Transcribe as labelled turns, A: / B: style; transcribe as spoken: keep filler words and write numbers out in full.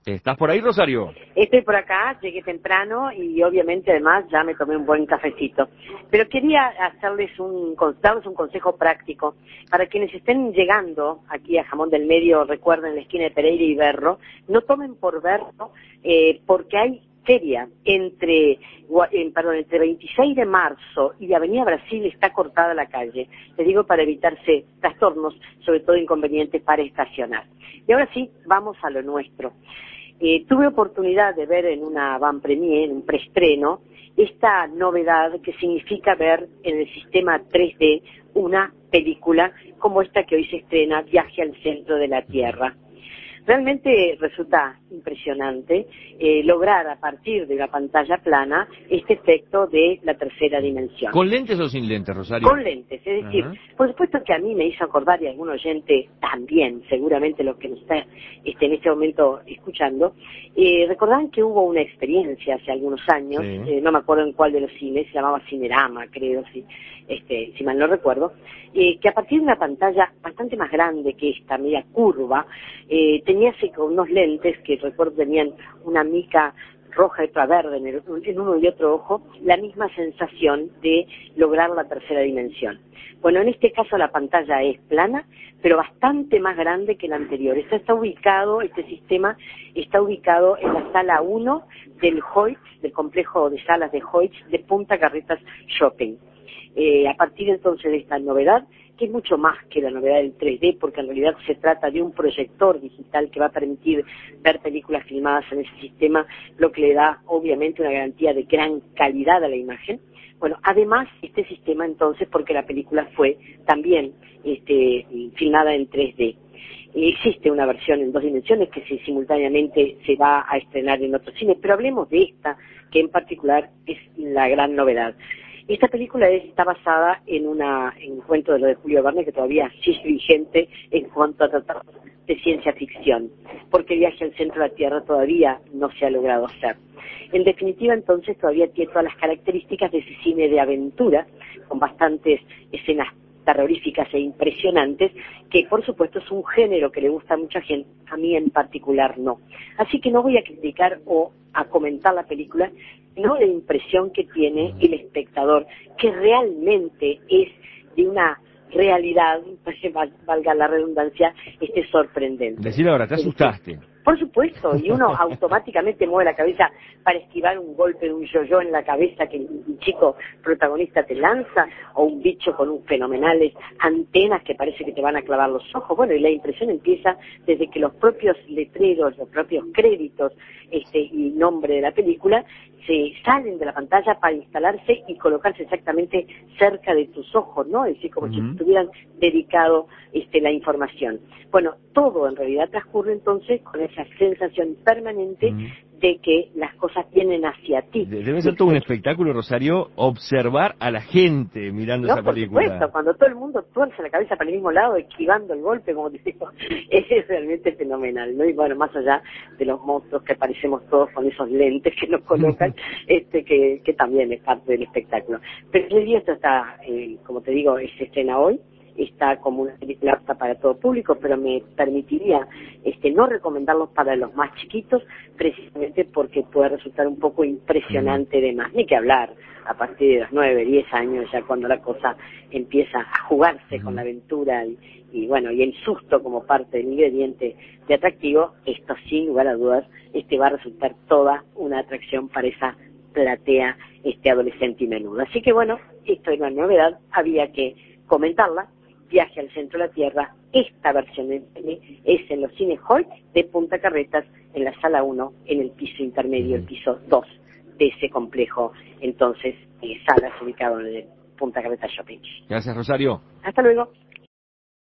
A: ¿Estás por ahí, Rosario?
B: Estoy por acá, llegué temprano y obviamente además ya me tomé un buen cafecito. Pero quería hacerles un, darles un consejo práctico. Para quienes estén llegando aquí a Jamón del Medio, recuerden la esquina de Pereira y Berro, no tomen por Berro eh, porque hay feria entre, eh, perdón, entre veintiséis de marzo y de Avenida Brasil está cortada la calle. Les digo para evitarse trastornos, sobre todo inconvenientes para estacionar. Y ahora sí, vamos a lo nuestro. Eh, tuve oportunidad de ver en una avant premiere, en un preestreno, esta novedad que significa ver en el sistema tres D una película como esta que hoy se estrena, Viaje al centro de la Tierra. Realmente resulta impresionante eh, lograr a partir de una pantalla plana este efecto de la tercera dimensión.
A: ¿Con lentes o sin lentes, Rosario?
B: Con lentes, es decir, uh-huh. Por supuesto que a mí me hizo acordar, y algún oyente también, seguramente los que nos está este, en este momento escuchando, eh, recordarán que hubo una experiencia hace algunos años, sí. eh, no me acuerdo en cuál de los cines, se llamaba Cinerama, creo, si, este, si mal no recuerdo, eh, que a partir de una pantalla bastante más grande que esta, media curva, eh, tenía así con unos lentes que recuerdo tenían una mica roja y otra verde en, el, en uno y otro ojo, la misma sensación de lograr la tercera dimensión. Bueno, en este caso la pantalla es plana, pero bastante más grande que la anterior. Esto está ubicado, este sistema está ubicado en la sala uno del Hoyts, del complejo de salas de Hoyts de Punta Carretas Shopping. Eh, a partir entonces de esta novedad, que es mucho más que la novedad del tres D, porque en realidad se trata de un proyector digital que va a permitir ver películas filmadas en ese sistema, lo que le da obviamente una garantía de gran calidad a la imagen. Bueno, además este sistema entonces, porque la película fue también este, filmada en tres D. Existe una versión en dos dimensiones que se, simultáneamente se va a estrenar en otros cines, pero hablemos de esta, que en particular es la gran novedad. Esta película está basada en, una, en un cuento de lo de Julio Verne que todavía sigue vigente en cuanto a tratar de ciencia ficción, porque Viaje al centro de la Tierra todavía no se ha logrado hacer. En definitiva, entonces, todavía tiene todas las características de ese cine de aventura, con bastantes escenas terroríficas e impresionantes, que por supuesto es un género que le gusta a mucha gente, a mí en particular no. Así que no voy a criticar o a comentar la película, sino la impresión que tiene el espectador, que realmente es de una realidad, valga la redundancia, este sorprendente.
A: Decir ahora, ¿te asustaste?
B: Por supuesto, y uno automáticamente mueve la cabeza para esquivar un golpe de un yo-yo en la cabeza que un chico protagonista te lanza, o un bicho con un fenomenales antenas que parece que te van a clavar los ojos. Bueno, y la impresión empieza desde que los propios letreros, los propios créditos este, y nombre de la película se salen de la pantalla para instalarse y colocarse exactamente cerca de tus ojos, ¿no? Es decir, como uh-huh. si estuvieran dedicado este, la información. Bueno, todo en realidad transcurre entonces con esa sensación permanente uh-huh. de que las cosas vienen hacia ti.
A: Debe ser todo un espectáculo, Rosario, observar a la gente mirando
B: no,
A: esa película.
B: Por supuesto, cuando todo el mundo tuerce la cabeza para el mismo lado, esquivando el golpe, como te digo, es realmente fenomenal, ¿no? Y bueno, más allá de los monstruos que parecemos todos con esos lentes que nos colocan, este que, que también es parte del espectáculo. Pero el día esto está, eh, como te digo, se estrena hoy, está como una película apta para todo público, pero me permitiría este no recomendarlos para los más chiquitos, precisamente porque puede resultar un poco impresionante de más, ni que hablar a partir de los nueve, diez años, ya cuando la cosa empieza a jugarse con la aventura y, y bueno, y el susto como parte del ingrediente de atractivo, esto sin lugar a dudas, este va a resultar toda una atracción para esa platea este adolescente y menudo. Así que bueno, esto es una novedad, había que comentarla. Viaje al centro de la Tierra, esta versión es en los cines Hoyts de Punta Carretas, en la sala uno, en el piso intermedio, el piso dos de ese complejo, entonces, eh, salas ubicado en el Punta Carretas Shopping.
A: Gracias, Rosario.
B: Hasta luego.